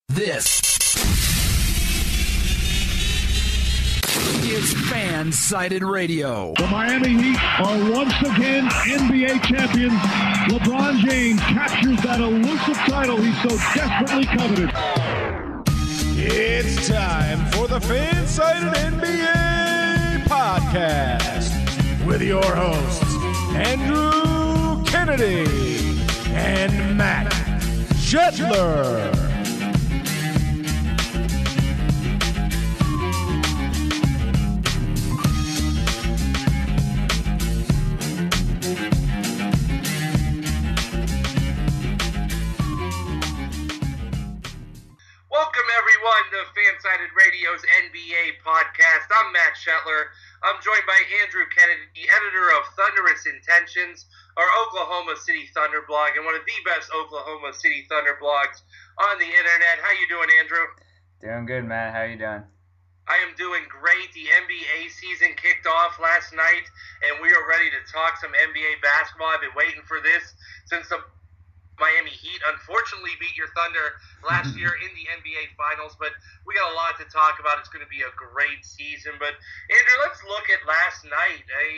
This is Fan-Sided Radio. The Miami Heat are once again NBA champions. LeBron James captures that elusive title he so desperately coveted. It's time for the Fan-Sided NBA podcast with your hosts, Andrew Kennedy and Matt Shetler. Welcome everyone to Fan-Sided Radio's NBA podcast. I'm Matt Shetler. I'm joined by Andrew Kennedy, editor of Thunderous Intentions, our Oklahoma City Thunder blog, and one of the best Oklahoma City Thunder blogs on the internet. How you doing, Andrew? Doing good, Matt. How you doing? I am doing great. The NBA season kicked off last night, and we are ready to talk some NBA basketball. I've been waiting for this since the Miami Heat unfortunately beat your Thunder last year in the NBA Finals, but we got a lot to talk about. It's going to be a great season. But, Andrew, let's look at last night.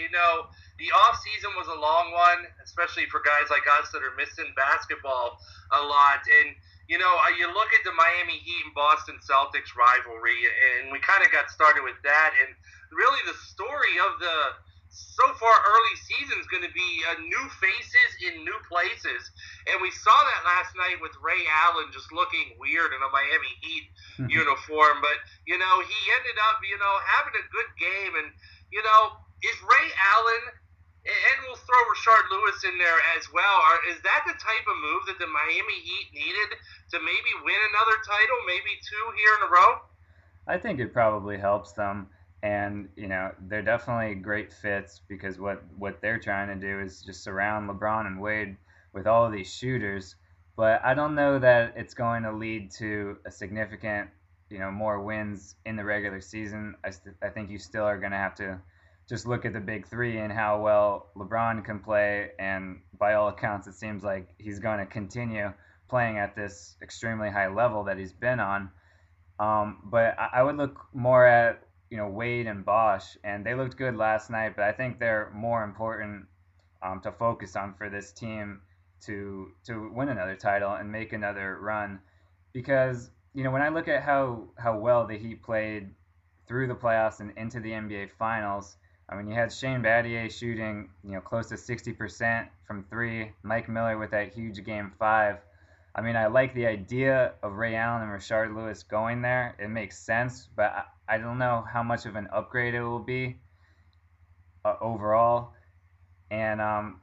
The offseason was a long one, especially for guys like us that are missing basketball a lot. And, you look at the Miami Heat and Boston Celtics rivalry, and we kind of got started with that. And really the story of the so far early season is going to be new faces in new places. And we saw that last night with Ray Allen just looking weird in a Miami Heat uniform. But, he ended up, having a good game. And, is Ray Allen, and we'll throw Rashard Lewis in there as well, is that the type of move that the Miami Heat needed to maybe win another title, maybe two here in a row? I think it probably helps them. And, they're definitely great fits because what they're trying to do is just surround LeBron and Wade with all of these shooters. But I don't know that it's going to lead to a significant, more wins in the regular season. I think you still are going to have to just look at the big three and how well LeBron can play. And by all accounts, it seems like he's going to continue playing at this extremely high level that he's been on. But I would look more at Wade and Bosh, and they looked good last night, but I think they're more important to focus on for this team to win another title and make another run. Because, when I look at how well the Heat played through the playoffs and into the NBA Finals, you had Shane Battier shooting, close to 60% from three, Mike Miller with that huge Game 5. I like the idea of Ray Allen and Rashard Lewis going there. It makes sense, but I don't know how much of an upgrade it will be overall. And,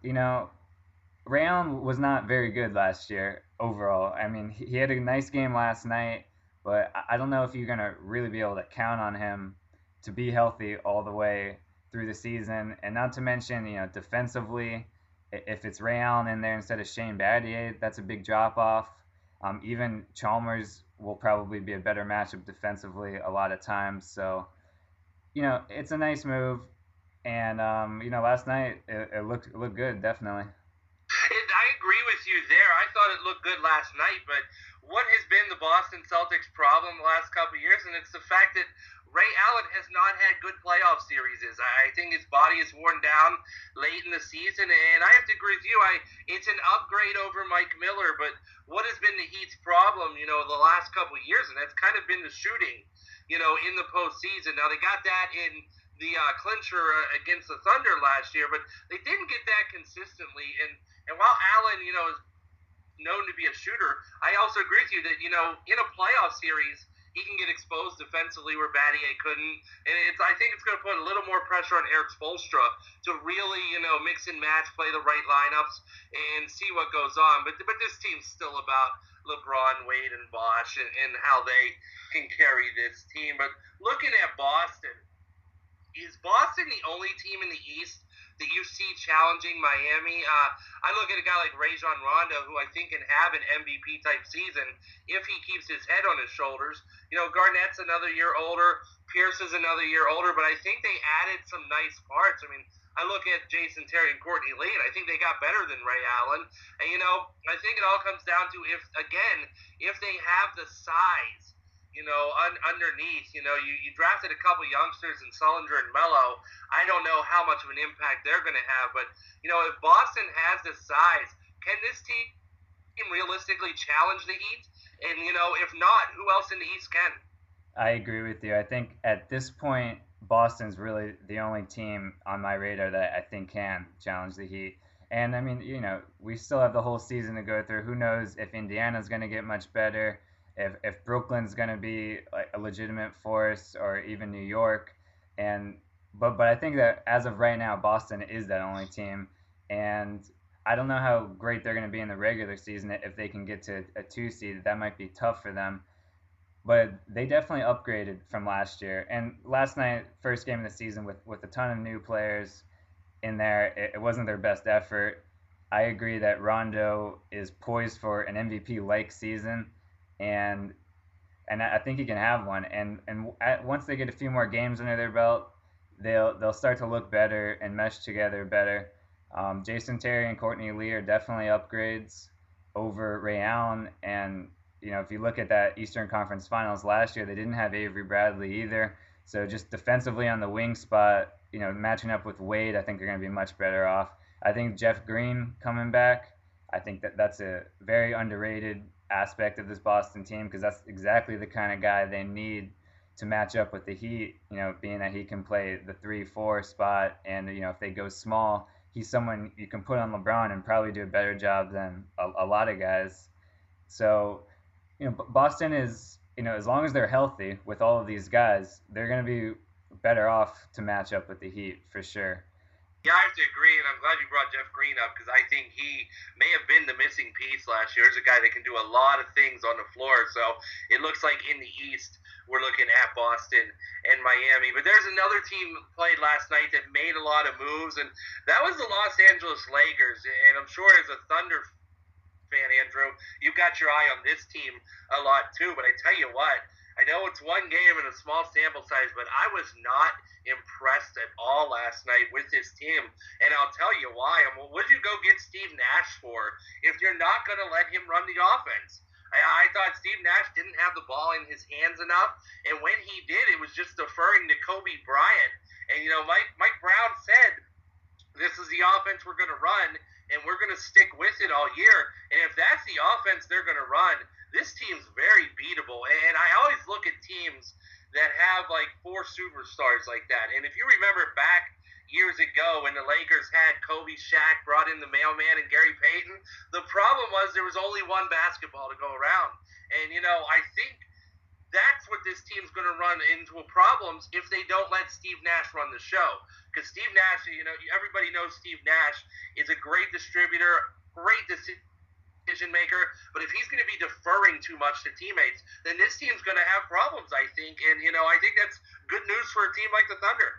Ray Allen was not very good last year overall. He had a nice game last night, but I don't know if you're going to really be able to count on him to be healthy all the way through the season. And not to mention, defensively, if it's Ray Allen in there instead of Shane Battier, that's a big drop-off. Even Chalmers will probably be a better matchup defensively a lot of times. So, it's a nice move. And, last night it looked good, definitely. I agree with you there. I thought it looked good last night, but what has been the Boston Celtics' problem the last couple of years? And it's the fact that Ray Allen has not had good playoff series. I think his body is worn down late in the season, and I have to agree with you. It's an upgrade over Mike Miller, but what has been the Heat's problem, the last couple of years, and that's kind of been the shooting, in the postseason. Now, they got that in the clincher against the Thunder last year, but they didn't get that consistently. And while Allen, is known to be a shooter, I also agree with you that, in a playoff series, he can get exposed defensively where Battier couldn't. And I think it's going to put a little more pressure on Erik Spoelstra to really, mix and match, play the right lineups, and see what goes on. But this team's still about LeBron, Wade, and Bosh and how they can carry this team. But looking at Boston, is Boston the only team in the East that you see challenging Miami? I look at a guy like Rajon Rondo, who I think can have an MVP-type season if he keeps his head on his shoulders. Garnett's another year older. Pierce is another year older, but I think they added some nice parts. I look at Jason Terry and Courtney Lee, and I think they got better than Ray Allen. And, you know, I think it all comes down to if they have the size, you know, underneath, you know, you drafted a couple youngsters in Sullinger and Mello. I don't know how much of an impact they're going to have, but, you know, if Boston has the size, can this team realistically challenge the Heat? And, you know, if not, who else in the East can? I agree with you. I think at this point, Boston's really the only team on my radar that I think can challenge the Heat. And I mean, you know, we still have the whole season to go through. Who knows if Indiana's going to get much better, if Brooklyn's going to be like a legitimate force, or even New York. But I think that as of right now, Boston is that only team. And I don't know how great they're going to be in the regular season. If they can get to a 2 seed, that might be tough for them. But they definitely upgraded from last year. And last night, first game of the season with a ton of new players in there, it wasn't their best effort. I agree that Rondo is poised for an MVP-like season, and I think he can have one. And once they get a few more games under their belt, they'll start to look better and mesh together better. Jason Terry and Courtney Lee are definitely upgrades over Ray Allen. And you know, if you look at that Eastern Conference Finals last year, they didn't have Avery Bradley either. So just defensively on the wing spot, you know, matching up with Wade, I think they're going to be much better off. I think Jeff Green coming back, I think that's a very underrated aspect of this Boston team, because that's exactly the kind of guy they need to match up with the Heat, you know, being that he can play the 3-4 spot. And, you know, if they go small, he's someone you can put on LeBron and probably do a better job than a lot of guys. So, you know, Boston is, you know, as long as they're healthy with all of these guys, they're going to be better off to match up with the Heat for sure. Yeah, I have to agree, and I'm glad you brought Jeff Green up, because I think he may have been the missing piece last year. He's a guy that can do a lot of things on the floor, so it looks like in the East we're looking at Boston and Miami. But there's another team that played last night that made a lot of moves, and that was the Los Angeles Lakers. And I'm sure as a Thunder fan, Andrew, you've got your eye on this team a lot too. But I tell you what, I know it's one game and a small sample size, but I was not impressed at all last night with this team. And I'll tell you why. What did you go get Steve Nash for if you're not going to let him run the offense? I thought Steve Nash didn't have the ball in his hands enough, and when he did, it was just deferring to Kobe Bryant. And, you know, Mike Brown said, this is the offense we're going to run, and we're going to stick with it all year. And if that's the offense they're going to run, this team's very beatable. And I always look at teams that have like 4 superstars like that. And if you remember back years ago when the Lakers had Kobe, Shaq, brought in the mailman and Gary Payton, the problem was there was only one basketball to go around. And, you know, I think that's what this team's going to run into problems if they don't let Steve Nash run the show. Because Steve Nash, you know, everybody knows Steve Nash is a great distributor, great decision maker, but if he's going to be deferring too much to teammates, then this team's going to have problems, I think. And, you know, I think that's good news for a team like the Thunder.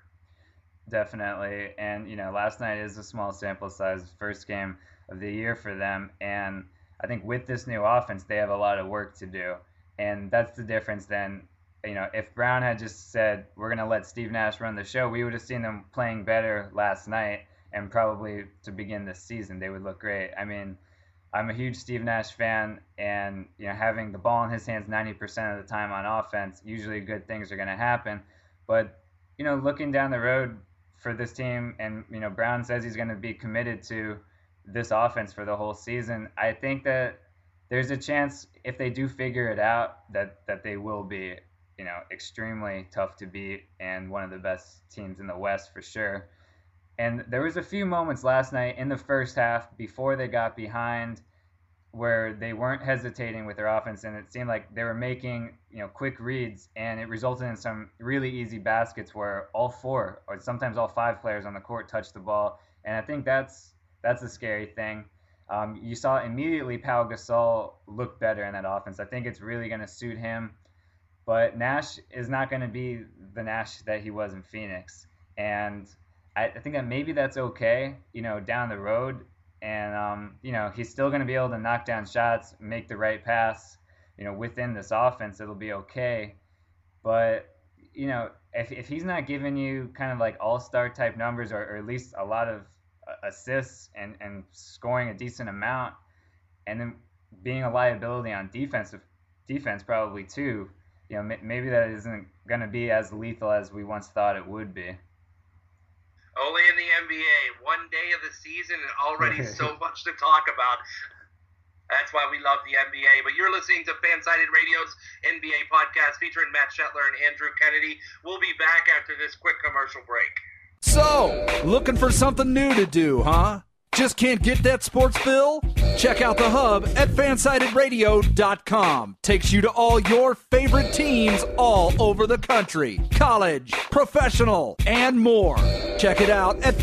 Definitely. And, you know, last night is a small sample size, first game of the year for them. And I think with this new offense, they have a lot of work to do. And that's the difference then. You know, if Brown had just said, we're going to let Steve Nash run the show, we would have seen them playing better last night, and probably to begin this season, they would look great. I mean, I'm a huge Steve Nash fan, and, you know, having the ball in his hands 90% of the time on offense, usually good things are going to happen. But, you know, looking down the road for this team, and, you know, Brown says he's going to be committed to this offense for the whole season, I think that there's a chance, if they do figure it out, that they will be, you know, extremely tough to beat and one of the best teams in the West for sure. And there was a few moments last night in the first half before they got behind where they weren't hesitating with their offense, and it seemed like they were making, you know, quick reads, and it resulted in some really easy baskets where all 4 or sometimes all 5 players on the court touched the ball. And I think that's a scary thing. You saw immediately Pau Gasol look better in that offense. I think it's really going to suit him. But Nash is not going to be the Nash that he was in Phoenix. And I think that maybe that's okay, you know, down the road. And, you know, he's still going to be able to knock down shots, make the right pass, you know, within this offense, it'll be okay. But, you know, if he's not giving you kind of like all-star type numbers or at least a lot of assists and scoring a decent amount, and then being a liability on defense probably too, you know, maybe that isn't going to be as lethal as we once thought it would be. Only in the NBA, one day of the season and already so much to talk about. That's why we love the NBA. But you're listening to Fansided Radio's NBA podcast featuring Matt Shetler and Andrew Kennedy. We'll be back after this quick commercial break. So, looking for something new to do, huh? Just can't get that sports bill? Check out the hub at fansidedradio.com. Takes you to all your favorite teams all over the country. College, professional, and more. Check it out at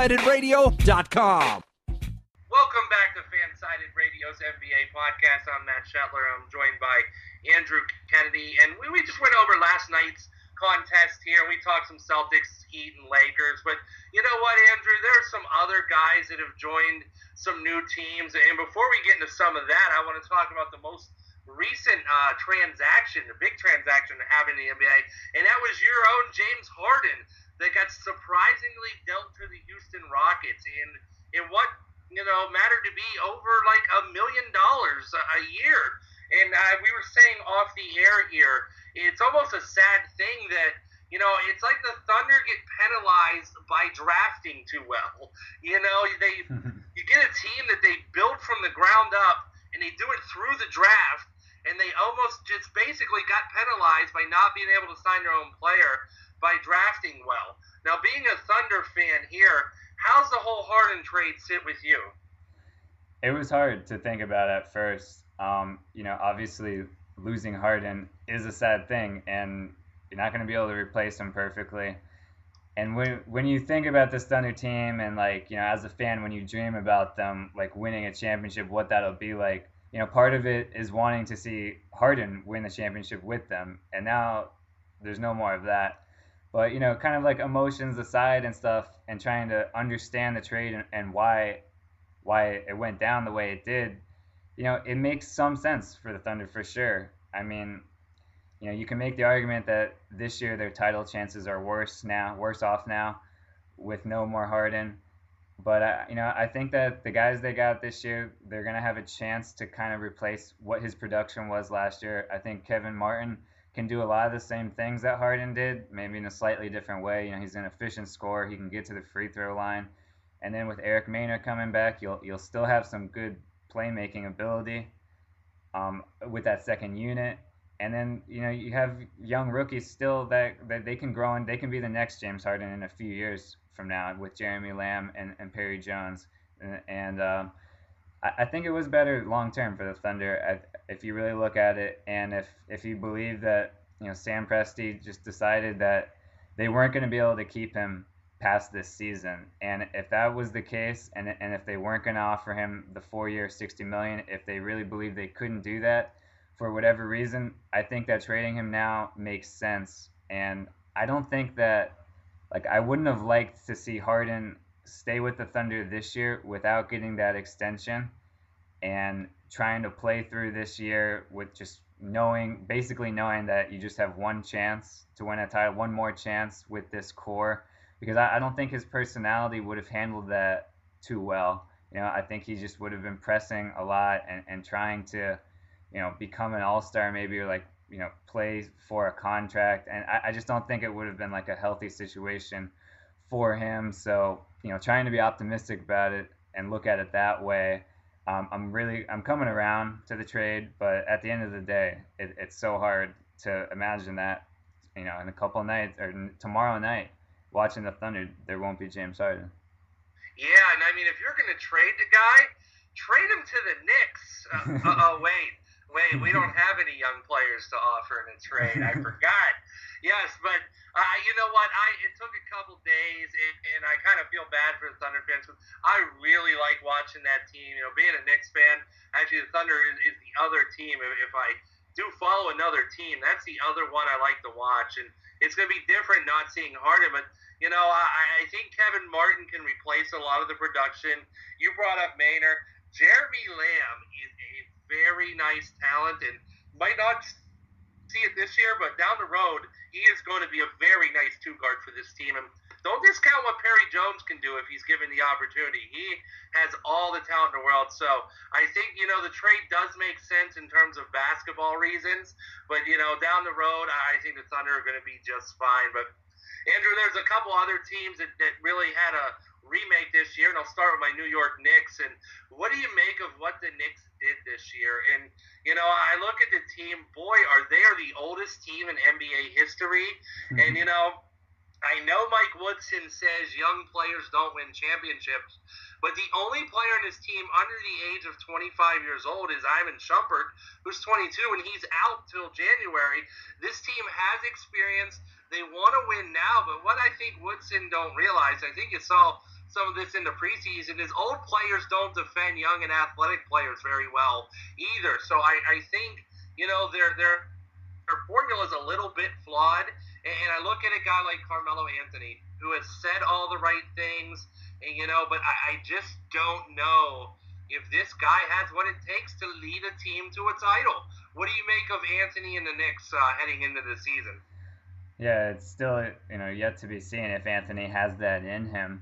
fansidedradio.com. Welcome back to Fansided Radio's NBA podcast. I'm Matt Shetler. I'm joined by Andrew Kennedy. And we just went over last night's contest here. We talked some Celtics, Heat, and Lakers. But you know what, Andrew? There are some other guys that have joined some new teams. And before we get into some of that, I want to talk about the most recent transaction, the big transaction that happened in the NBA. And that was your own James Harden that got surprisingly dealt to the Houston Rockets in what, you know, mattered to be over like $1 million a year. And we were saying off the air here, it's almost a sad thing that, you know, it's like the Thunder get penalized by drafting too well. You know, you get a team that they built from the ground up, and they do it through the draft, and they almost just basically got penalized by not being able to sign their own player by drafting well. Now, being a Thunder fan here, how's the whole Harden trade sit with you? It was hard to think about at first. You know, obviously losing Harden is a sad thing, and you're not going to be able to replace him perfectly. And when you think about this Thunder team, and like, you know, as a fan, when you dream about them like winning a championship, what that'll be like, you know, part of it is wanting to see Harden win the championship with them. And now there's no more of that. But, you know, kind of like emotions aside and stuff, and trying to understand the trade and why it went down the way it did, you know, it makes some sense for the Thunder for sure. I mean, you know, you can make the argument that this year their title chances are worse off now with no more Harden. But, you know, I think that the guys they got this year, they're going to have a chance to kind of replace what his production was last year. I think Kevin Martin can do a lot of the same things that Harden did, maybe in a slightly different way. You know, he's an efficient scorer. He can get to the free throw line. And then with Eric Maynard coming back, you'll still have some good playmaking ability with that second unit. And then, you know, you have young rookies still that they can grow, and they can be the next James Harden in a few years from now with Jeremy Lamb and Perry Jones. And I think it was better long term for the Thunder if you really look at it, and if you believe that, you know, Sam Presti just decided that they weren't going to be able to keep him past this season. And if that was the case, and if they weren't going to offer him the 4-year $60 million, if they really believed they couldn't do that for whatever reason, I think that trading him now makes sense. And I don't think that, like, I wouldn't have liked to see Harden stay with the Thunder this year without getting that extension and trying to play through this year with just basically knowing that you just have one chance to win a title, one more chance with this core. Because I don't think his personality would have handled that too well. You know, I think he just would have been pressing a lot and trying to, you know, become an all-star maybe, or like, you know, play for a contract. And I just don't think it would have been like a healthy situation for him. So, you know, trying to be optimistic about it and look at it that way. I'm coming around to the trade, but at the end of the day, it's so hard to imagine that, you know, in a couple of nights or tomorrow night, watching the Thunder, there won't be James Harden. Yeah, and I mean, if you're going to trade the guy, trade him to the Knicks. Wait, we don't have any young players to offer in a trade. I forgot. Yes, but you know what? It took a couple days, and I kind of feel bad for the Thunder fans. I really like watching that team. You know, being a Knicks fan, actually the Thunder is the other team. If I do follow another team, that's the other one I like to watch. And it's going to be different not seeing Harden, but, you know, I think Kevin Martin can replace a lot of the production. You brought up Maynard. Jeremy Lamb is a very nice talent and might not see a late this year, but down the road, he is going to be a very nice two-guard for this team. And don't discount what Perry Jones can do if he's given the opportunity. He has all the talent in the world. So I think, the trade does make sense in terms of basketball reasons. But, down the road, I think the Thunder are going to be just fine. But, Andrew, there's a couple other teams that really had a remake this year, and I'll start with my New York Knicks. And what do you make of what the Knicks did this year? And I look at the team, boy, they are the oldest team in NBA history. And I know Mike Woodson says young players don't win championships, but the only player in his team under the age of 25 years old is Iman Shumpert, who's 22, and he's out till January. This team has experience. They want to win now, but what I think Woodson don't realize, I think you saw some of this in the preseason, is old players don't defend young and athletic players very well either. So I think, their formula is a little bit flawed. And I look at a guy like Carmelo Anthony, who has said all the right things, and, but I just don't know if this guy has what it takes to lead a team to a title. What do you make of Anthony and the Knicks heading into the season? Yeah, it's still, yet to be seen if Anthony has that in him.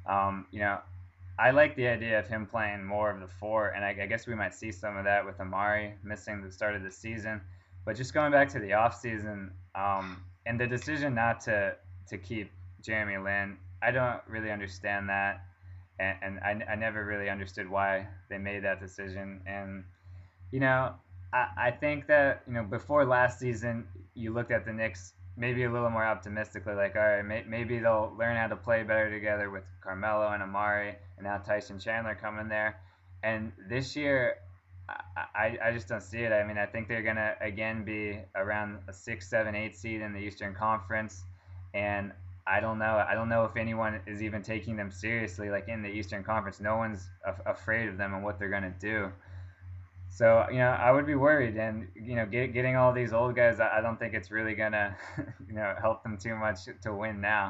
I like the idea of him playing more of the four, and I guess we might see some of that with Amari missing the start of the season. But just going back to the offseason, and the decision not to keep Jeremy Lin, I don't really understand that, and I never really understood why they made that decision. And, I think that, before last season, you looked at the Knicks maybe a little more optimistically, like, all right, maybe they'll learn how to play better together with Carmelo and Amari, and now Tyson Chandler coming there. And this year, I just don't see it. I mean, I think they're going to, again, be around a 6, 7, 8 seed in the Eastern Conference. And I don't know. I don't know if anyone is even taking them seriously, like in the Eastern Conference. No one's afraid of them and what they're going to do. So, I would be worried. And, getting all these old guys, I don't think it's really going to, help them too much to win now.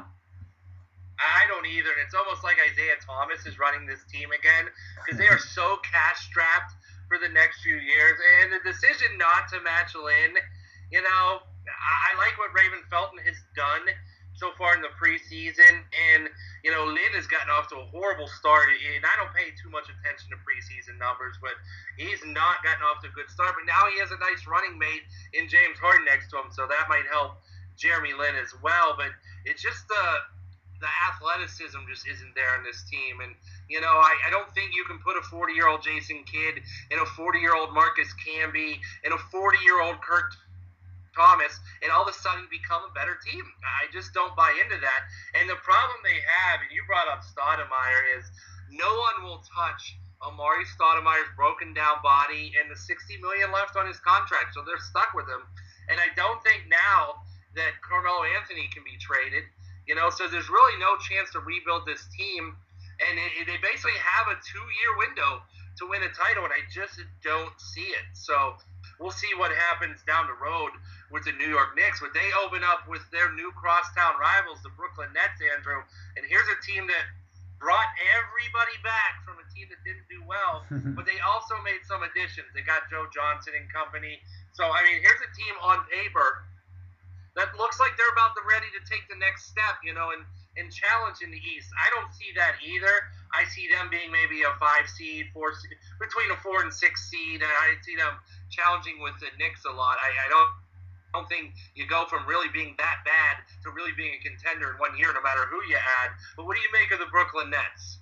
I don't either. And it's almost like Isaiah Thomas is running this team again, because they are so cash-strapped for the next few years. And the decision not to match Lin, I like what Raven Felton has done so far in the preseason. And, Lin has gotten off to a horrible start. And I don't pay too much attention to preseason numbers, but he's not gotten off to a good start. But now he has a nice running mate in James Harden next to him, so that might help Jeremy Lin as well. But it's just the athleticism just isn't there in this team. And, I don't think you can put a 40-year-old Jason Kidd and a 40-year-old Marcus Camby and a 40-year-old Kurt Thomas and all of a sudden become a better team. I just don't buy into that. And the problem they have, and you brought up Stoudemire, is no one will touch Amari Stoudemire's broken down body and the $60 million left on his contract, so they're stuck with him. And I don't think now that Carmelo Anthony can be traded. So there's really no chance to rebuild this team. And they basically have a 2-year window to win a title, and I just don't see it. So we'll see what happens down the road with the New York Knicks. But they open up with their new crosstown rivals, the Brooklyn Nets, Andrew. And here's a team that brought everybody back from a team that didn't do well, but they also made some additions. They got Joe Johnson and company. So, here's a team on paper that looks like they're about ready to take the next step, and challenge in the East. I don't see that either. I see them being maybe a 5 seed, 4 seed, between a 4 and 6 seed, and I see them challenging with the Knicks a lot. I don't think you go from really being that bad to really being a contender in 1 year, no matter who you add. But what do you make of the Brooklyn Nets?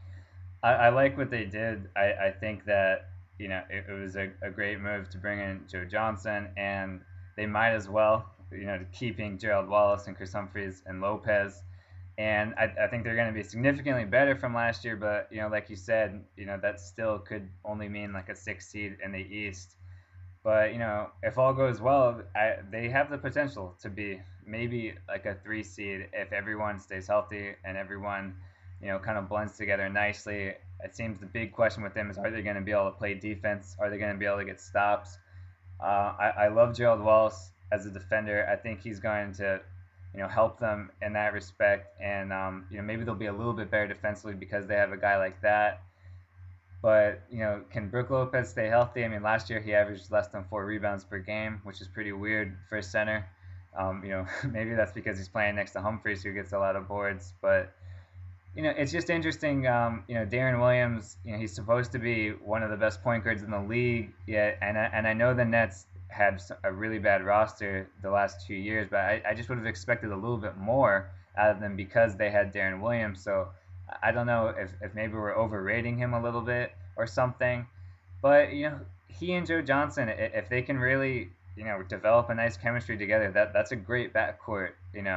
I like what they did. I think that, it was a great move to bring in Joe Johnson, and they might as well, keeping Gerald Wallace and Chris Humphries and Lopez. And I think they're going to be significantly better from last year, but, like you said, that still could only mean like a 6 seed in the East. But, if all goes well, they have the potential to be maybe like a 3 seed if everyone stays healthy and everyone, kind of blends together nicely. It seems the big question with them is, are they going to be able to play defense? Are they going to be able to get stops? I love Gerald Wallace as a defender. I think he's going to, help them in that respect. And, maybe they'll be a little bit better defensively because they have a guy like that. But, can Brook Lopez stay healthy? I mean, last year he averaged less than 4 rebounds per game, which is pretty weird for a center. Maybe that's because he's playing next to Humphries, who gets a lot of boards. But, it's just interesting. Darren Williams, he's supposed to be one of the best point guards in the league. Yeah, and I know the Nets had a really bad roster the last 2 years, but I just would have expected a little bit more out of them because they had Darren Williams. So I don't know if maybe we're overrating him a little bit or something. But, he and Joe Johnson, if they can really, develop a nice chemistry together, that's a great backcourt,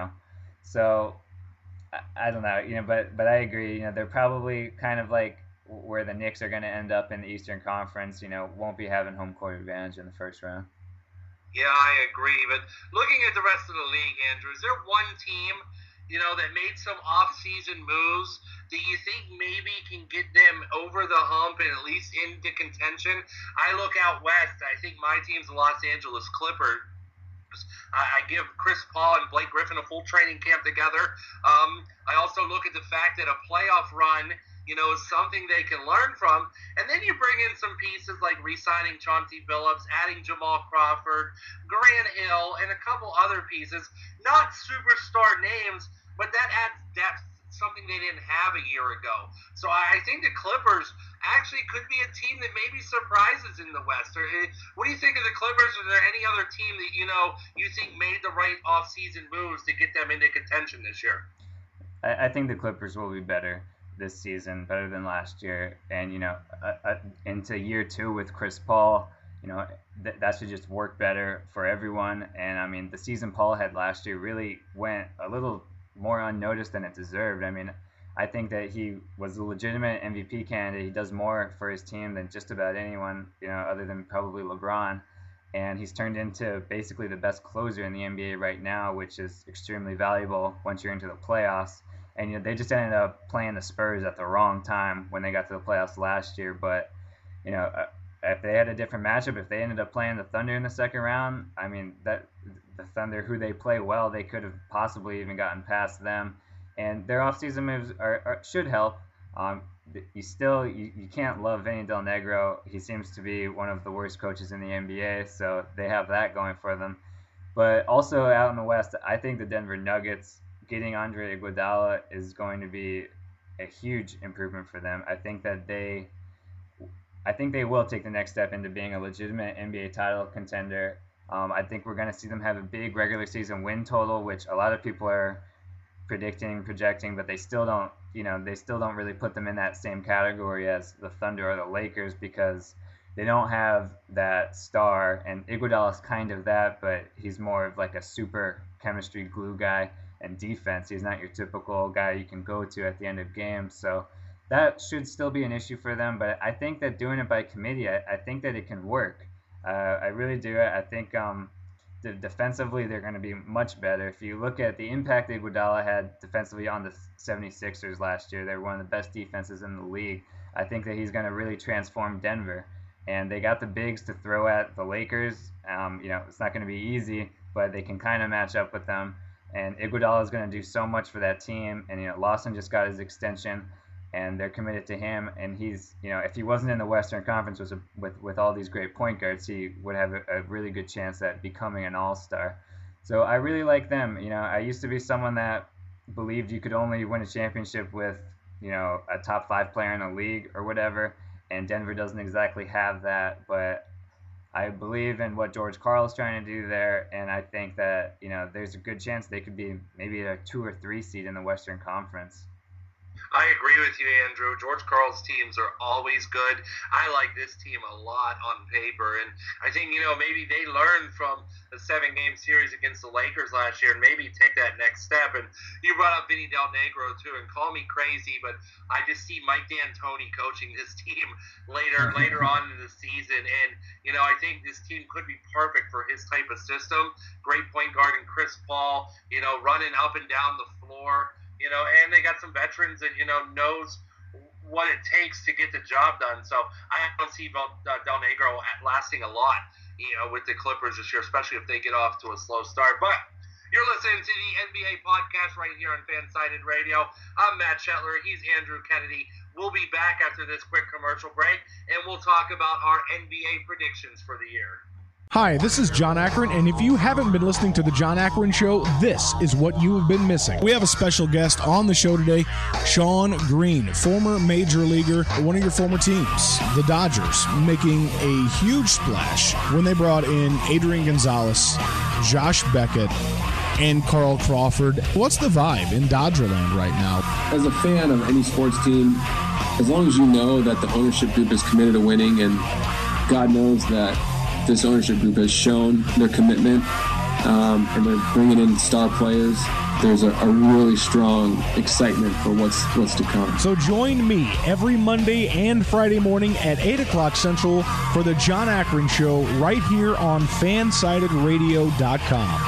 So I don't know, but I agree, they're probably kind of like where the Knicks are going to end up in the Eastern Conference, won't be having home court advantage in the first round. Yeah, I agree. But looking at the rest of the league, Andrew, is there one team, that made some off-season moves that you think maybe can get them over the hump and at least into contention? I look out west. I think my team's the Los Angeles Clippers. I give Chris Paul and Blake Griffin a full training camp together. I also look at the fact that a playoff run, is something they can learn from. And then you bring in some pieces like re-signing Chauncey Billups, adding Jamal Crawford, Grant Hill, and a couple other pieces. Not superstar names, but that adds depth, something they didn't have a year ago. So I think the Clippers actually could be a team that maybe surprises in the West. What do you think of the Clippers? Are there any other team that you think made the right off-season moves to get them into contention this year? I think the Clippers will be better this season, better than last year. And, into year 2 with Chris Paul, that should just work better for everyone. And, I mean, the season Paul had last year really went a little more unnoticed than it deserved. I mean, I think that he was a legitimate MVP candidate. He does more for his team than just about anyone, other than probably LeBron. And he's turned into basically the best closer in the NBA right now, which is extremely valuable once you're into the playoffs. And they just ended up playing the Spurs at the wrong time when they got to the playoffs last year. But, if they had a different matchup, if they ended up playing the Thunder in the second round, I mean, the Thunder, who they play well, they could have possibly even gotten past them. And their offseason moves should help. You can't love Vinny Del Negro. He seems to be one of the worst coaches in the NBA, so they have that going for them. But also out in the West, I think the Denver Nuggets, getting Andre Iguodala is going to be a huge improvement for them. I think they will take the next step into being a legitimate NBA title contender. I think we're going to see them have a big regular season win total, which a lot of people are projecting, but they still don't really put them in that same category as the Thunder or the Lakers because they don't have that star. And Iguodala's kind of that, but he's more of like a super chemistry glue guy. And defense, he's not your typical guy you can go to at the end of games. So that should still be an issue for them. But I think that doing it by committee, I think that it can work. I really do. I think defensively they're going to be much better. If you look at the impact Iguodala had defensively on the 76ers last year, they're one of the best defenses in the league. I think that he's going to really transform Denver. And they got the bigs to throw at the Lakers. It's not going to be easy, but they can kind of match up with them. And Iguodala is going to do so much for that team. And, Lawson just got his extension, and they're committed to him. And he's, if he wasn't in the Western Conference with all these great point guards, he would have a really good chance at becoming an all-star. So I really like them. I used to be someone that believed you could only win a championship with, a top 5 player in the league or whatever. And Denver doesn't exactly have that, but I believe in what George Karl is trying to do there, and I think that there's a good chance they could be maybe a 2 or 3 seed in the Western Conference. I agree with you, Andrew. George Karl's teams are always good. I like this team a lot on paper, and I think maybe they learned from the 7-game series against the Lakers last year and maybe take that next step. And you brought up Vinny Del Negro too, and call me crazy, but I just see Mike D'Antoni coaching this team later on in the season, and I think this team could be perfect for his type of system. Great point guard in Chris Paul, running up and down the floor. And they got some veterans that, knows what it takes to get the job done. So I don't see Del Negro lasting a lot, with the Clippers this year, especially if they get off to a slow start. But you're listening to the NBA podcast right here on Fansided Radio. I'm Matt Shetler. He's Andrew Kennedy. We'll be back after this quick commercial break, and we'll talk about our NBA predictions for the year. Hi, this is John Akron, and if you haven't been listening to The John Akron Show, this is what you have been missing. We have a special guest on the show today, Shawn Green, former major leaguer, one of your former teams, the Dodgers, making a huge splash when they brought in Adrian Gonzalez, Josh Beckett, and Carl Crawford. What's the vibe in Dodgerland right now? As a fan of any sports team, as long as you know that the ownership group is committed to winning, and God knows that this ownership group has shown their commitment, and they're bringing in star players, there's a really strong excitement for what's to come. So join me every Monday and Friday morning at 8 o'clock Central for the John Akron Show right here on FansidedRadio.com.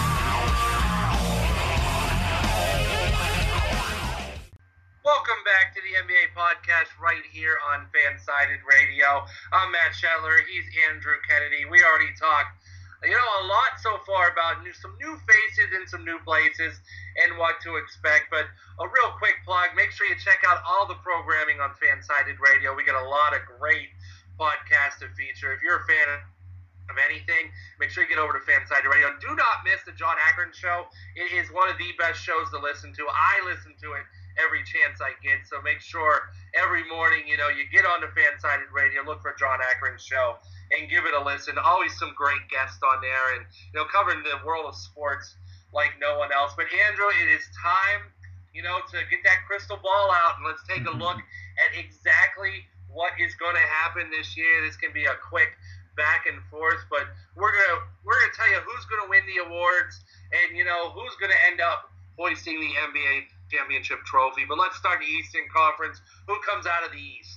Welcome back to the NBA podcast right here on Fansided Radio. I'm Matt Shetler. He's Andrew Kennedy. We already talked, a lot so far about some new faces in some new places and what to expect. But a real quick plug, make sure you check out all the programming on Fansided Radio. We got a lot of great podcasts to feature. If you're a fan of anything, make sure you get over to Fansided Radio. And do not miss the John Akron Show. It is one of the best shows to listen to. I listen to it every chance I get, so make sure every morning, you get on to Fansided Radio, look for John Akron's Show, and give it a listen. Always some great guests on there, and covering the world of sports like no one else. But Andrew, it is time, to get that crystal ball out, and let's take a look at exactly what is going to happen this year. This can be a quick back and forth, but we're gonna tell you who's going to win the awards, and who's going to end up hoisting the NBA championship trophy. But let's start the Eastern Conference. Who comes out of the East?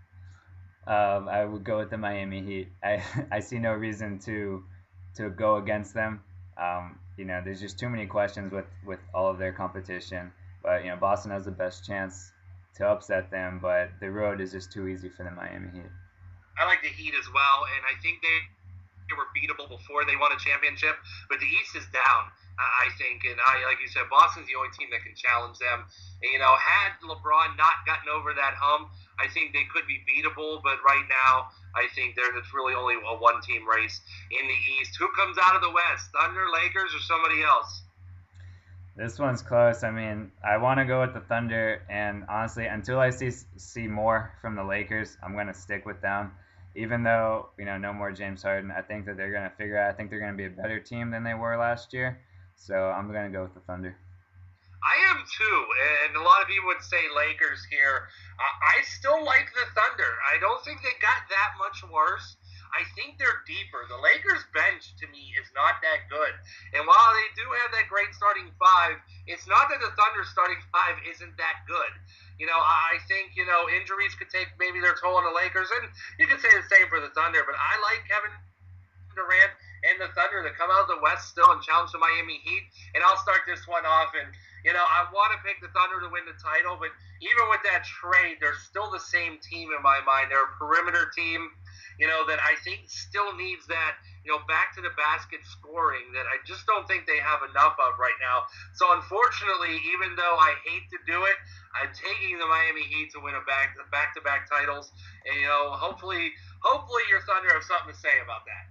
I would go with the Miami Heat. I see no reason to go against them. There's just too many questions with all of their competition. But Boston has the best chance to upset them, but the road is just too easy for the Miami Heat. I like the Heat as well, and I think they were beatable before they won a championship, but the East is down, I think, and like you said, Boston's the only team that can challenge them. And, had LeBron not gotten over that hump, I think they could be beatable, but right now, I think it's really only a one-team race in the East. Who comes out of the West? Thunder, Lakers, or somebody else? This one's close. I mean, I want to go with the Thunder, and honestly, until I see more from the Lakers, I'm going to stick with them. Even though, no more James Harden, I think that they're going to figure out, I think they're going to be a better team than they were last year. So I'm going to go with the Thunder. I am too, and a lot of people would say Lakers here. I still like the Thunder. I don't think they got that much worse. I think they're deeper. The Lakers bench, to me, is not that good. And while they do have that great starting five, it's not that the Thunder starting five isn't that good. I think, injuries could take maybe their toll on the Lakers, and you could say the same for the Thunder, but I like Kevin Durant and the Thunder to come out of the West still and challenge the Miami Heat. And I'll start this one off, and I want to pick the Thunder to win the title, but even with that trade, they're still the same team in my mind. They're a perimeter team, that I think still needs that, back to the basket scoring that I just don't think they have enough of right now. So unfortunately, even though I hate to do it, I'm taking the Miami Heat to win a back-to-back titles. And, hopefully your Thunder have something to say about that.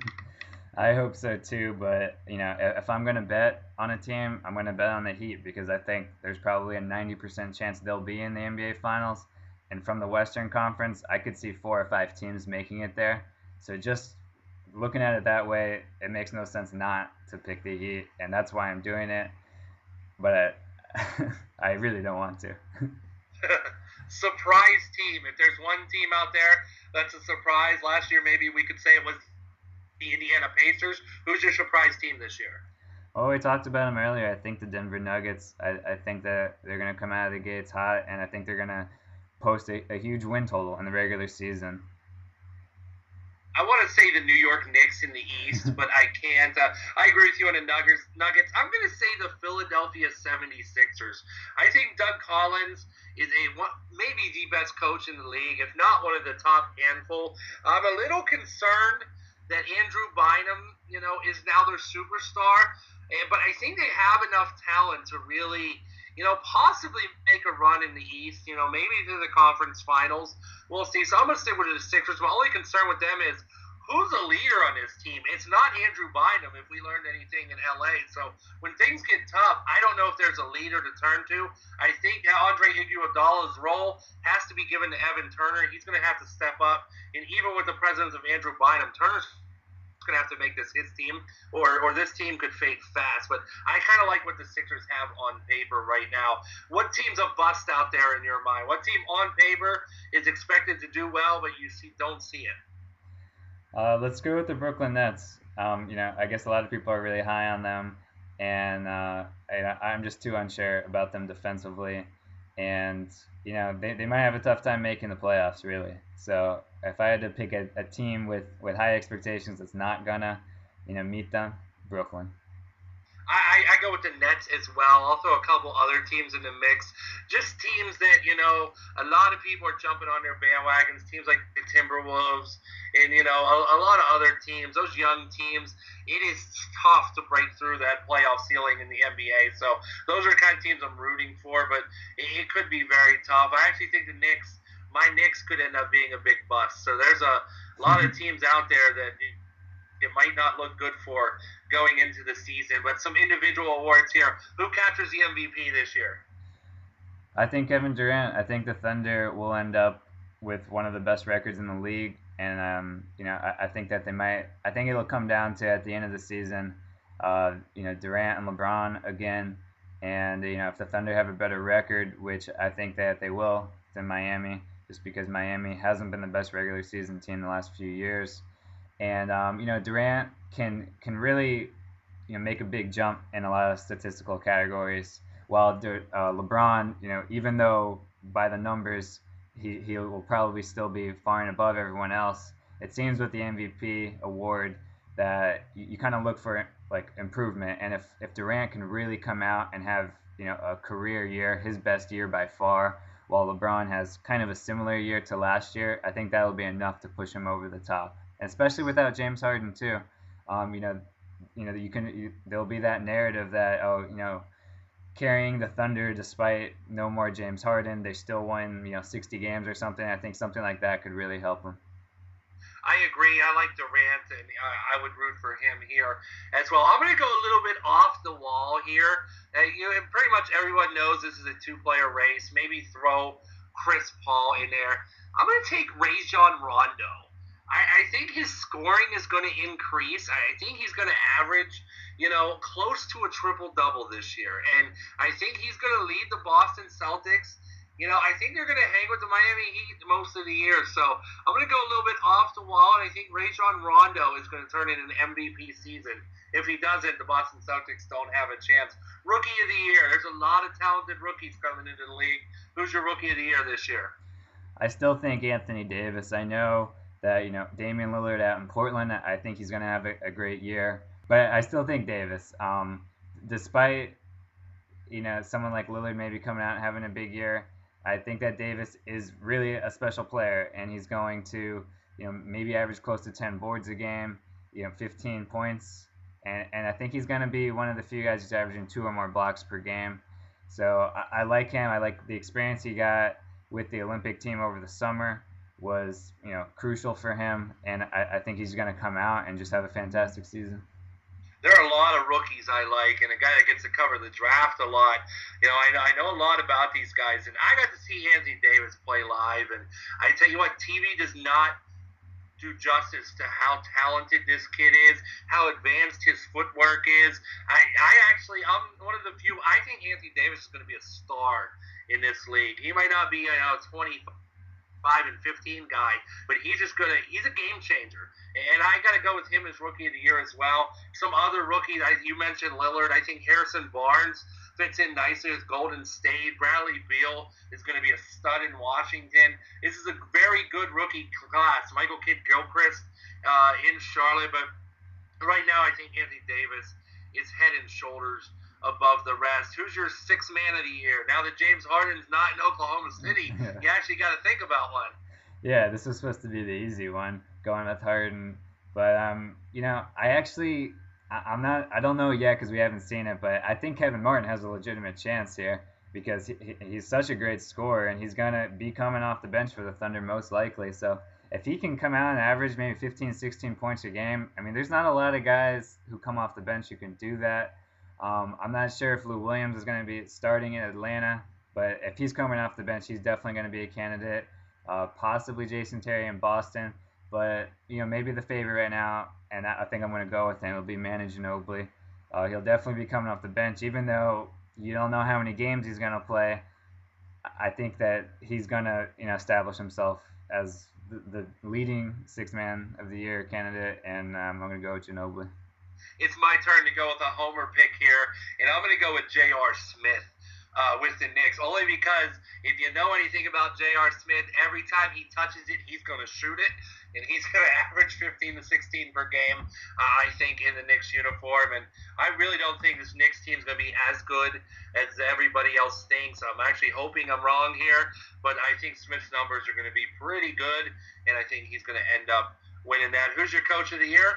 I hope so too, but if I'm going to bet on a team, I'm going to bet on the Heat because I think there's probably a 90% chance they'll be in the NBA Finals. And from the Western Conference, I could see 4 or 5 teams making it there. So just looking at it that way, it makes no sense not to pick the Heat, and that's why I'm doing it. But I really don't want to. Surprise team. If there's one team out there that's a surprise, last year maybe we could say it was the Indiana Pacers. Who's your surprise team this year? Oh, we talked about them earlier. I think the Denver Nuggets. I think that they're going to come out of the gates hot, and I think they're going to post a huge win total in the regular season. I want to say the New York Knicks in the East, but I can't. I agree with you on the Nuggets. I'm going to say the Philadelphia 76ers. I think Doug Collins is maybe the best coach in the league, if not one of the top handful. I'm a little concerned that Andrew Bynum, is now their superstar, but I think they have enough talent to really, possibly make a run in the East, maybe to the conference finals. We'll see. So I'm going to stick with the Sixers. My only concern with them is who's the leader on this team? It's not Andrew Bynum, if we learned anything in LA. So when things get tough, I don't know if there's a leader to turn to. I think Andre Iguodala's role has to be given to Evan Turner. He's going to have to step up. And even with the presence of Andrew Bynum, Turner's going to have to make this his team, or this team could fade fast. But I kind of like what the Sixers have on paper right now. What team's a bust out there in your mind? What team on paper is expected to do well, but you don't see it? Let's go with the Brooklyn Nets. I guess a lot of people are really high on them, and I'm just too unsure about them defensively. And, they might have a tough time making the playoffs, really. So if I had to pick a team with high expectations that's not going to, meet them, Brooklyn. I go with the Nets as well. I'll throw a couple other teams in the mix. Just teams that, a lot of people are jumping on their bandwagons. Teams like the Timberwolves and, a lot of other teams. Those young teams, it is tough to break through that playoff ceiling in the NBA. So those are the kind of teams I'm rooting for, but it could be very tough. I actually think my Knicks could end up being a big bust. So there's a lot of teams out there that it might not look good for going into the season. But some individual awards here. Who captures the MVP this year? I think Kevin Durant. I think the Thunder will end up with one of the best records in the league. And, I think that I think it'll come down to, at the end of the season, Durant and LeBron again. And, if the Thunder have a better record, which I think that they will, than Miami, just because Miami hasn't been the best regular season team the last few years. And, Durant can really, make a big jump in a lot of statistical categories, while LeBron, even though by the numbers he will probably still be far and above everyone else, it seems with the MVP award that you kind of look for, like, improvement. And if Durant can really come out and have, a career year, his best year by far, while LeBron has kind of a similar year to last year, I think that will be enough to push him over the top. Especially without James Harden too, there'll be that narrative that carrying the Thunder despite no more James Harden, they still won 60 games or something. I think something like that could really help them. I agree. I like Durant, and I would root for him here as well. I'm going to go a little bit off the wall here. Pretty much everyone knows this is a two-player race. Maybe throw Chris Paul in there. I'm going to take Rajon Rondo. I think his scoring is going to increase. I think he's going to average, close to a triple-double this year. And I think he's going to lead the Boston Celtics. I think they're going to hang with the Miami Heat most of the year. So I'm going to go a little bit off the wall, and I think Rajon Rondo is going to turn in an MVP season. If he doesn't, the Boston Celtics don't have a chance. Rookie of the year. There's a lot of talented rookies coming into the league. Who's your Rookie of the Year this year? I still think Anthony Davis. I know that, Damian Lillard out in Portland, I think he's going to have a great year. But I still think Davis, despite, someone like Lillard maybe coming out and having a big year, I think that Davis is really a special player, and he's going to, maybe average close to 10 boards a game, 15 points. And I think he's going to be one of the few guys who's averaging 2 or more blocks per game. So I like him. I like the experience he got with the Olympic team over the summer. Was crucial for him, and I think he's going to come out and just have a fantastic season. There are a lot of rookies I like, and a guy that gets to cover the draft a lot. I know a lot about these guys, and I got to see Anthony Davis play live, and I tell you what, TV does not do justice to how talented this kid is, how advanced his footwork is. I'm one of the few. I think Anthony Davis is going to be a star in this league. He might not be 25 and 15 guy, but he's a game changer. And I got to go with him as Rookie of the Year as well. Some other rookies, you mentioned Lillard. I think Harrison Barnes fits in nicely with Golden State. Bradley Beal is going to be a stud in Washington. This is a very good rookie class. Michael Kidd-Gilchrist in Charlotte, but right now I think Anthony Davis is head and shoulders above the rest. Who's your sixth man of the year? Now that James Harden's not in Oklahoma City, you actually got to think about one. Yeah, this was supposed to be the easy one, going with Harden. But, I don't know yet because we haven't seen it, but I think Kevin Martin has a legitimate chance here. because he's such a great scorer, and he's going to be coming off the bench for the Thunder most likely. So if he can come out and average maybe 15, 16 points a game, I mean, there's not a lot of guys who come off the bench who can do that. I'm not sure if Lou Williams is going to be starting in Atlanta, but if he's coming off the bench, he's definitely going to be a candidate. Possibly Jason Terry in Boston, but maybe the favorite right now, and I think I'm going to go with him. It'll be Manu Ginobili. He'll definitely be coming off the bench, even though you don't know how many games he's going to play. I think that he's going to establish himself as the leading sixth man of the year candidate, and I'm going to go with Ginobili. It's my turn to go with a homer pick here, and I'm going to go with J.R. Smith with the Knicks, only because if you know anything about J.R. Smith, every time he touches it, he's going to shoot it, and he's going to average 15 to 16 per game, I think, in the Knicks uniform. And I really don't think this Knicks team is going to be as good as everybody else thinks. I'm actually hoping I'm wrong here, but I think Smith's numbers are going to be pretty good, and I think he's going to end up winning that. Who's your coach of the year?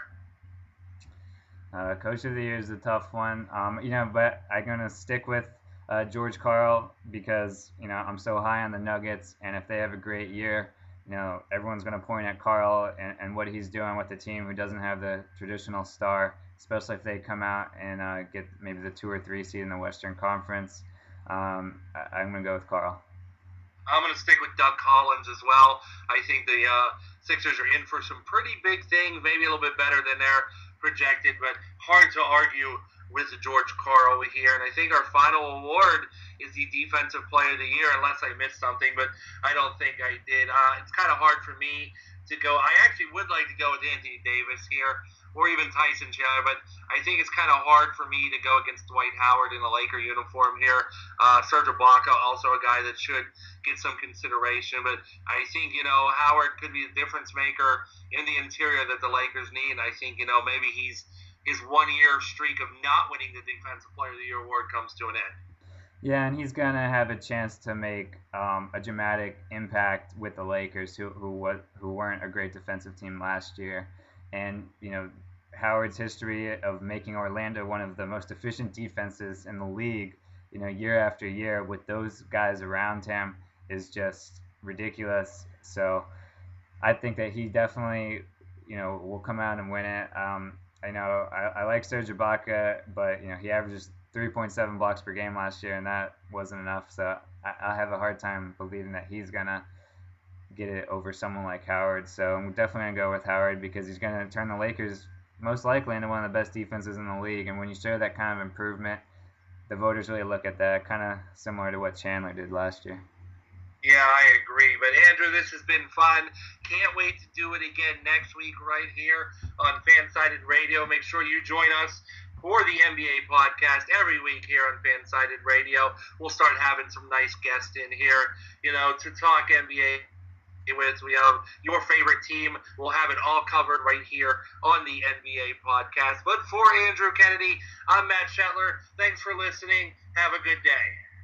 Coach of the year is a tough one, but I'm going to stick with George Karl because, I'm so high on the Nuggets, and if they have a great year, everyone's going to point at Karl and what he's doing with the team who doesn't have the traditional star, especially if they come out and get maybe the 2 or 3 seed in the Western Conference. I'm going to go with Karl. I'm going to stick with Doug Collins as well. I think the Sixers are in for some pretty big things, maybe a little bit better than they're projected, but hard to argue with George Karl here. And I think our final award is the Defensive Player of the Year, unless I missed something, but I don't think I did. It's kind of hard for me to go. I actually would like to go with Anthony Davis here, or even Tyson Chandler, but I think it's kind of hard for me to go against Dwight Howard in a Laker uniform here. Serge Ibaka, also a guy that should get some consideration, but I think, Howard could be a difference maker in the interior that the Lakers need, and I think, maybe his 1-year streak of not winning the Defensive Player of the Year award comes to an end. Yeah, and he's going to have a chance to make a dramatic impact with the Lakers, who weren't a great defensive team last year. And, Howard's history of making Orlando one of the most efficient defenses in the league, year after year with those guys around him is just ridiculous. So I think that he definitely, will come out and win it. I like Serge Ibaka, but, he averages 3.7 blocks per game last year, and that wasn't enough. So I have a hard time believing that he's going to get it over someone like Howard. So I'm definitely going to go with Howard because he's going to turn the Lakers most likely into one of the best defenses in the league. And when you show that kind of improvement, the voters really look at that, kind of similar to what Chandler did last year. Yeah, I agree. But, Andrew, this has been fun. Can't wait to do it again next week right here on Fansided Radio. Make sure you join us for the NBA podcast every week here on Fansided Radio. We'll start having some nice guests in here, to talk NBA with. We have your favorite team. We'll have it all covered right here on the NBA podcast. But for Andrew Kennedy, I'm Matt Shetler. Thanks for listening. Have a good day.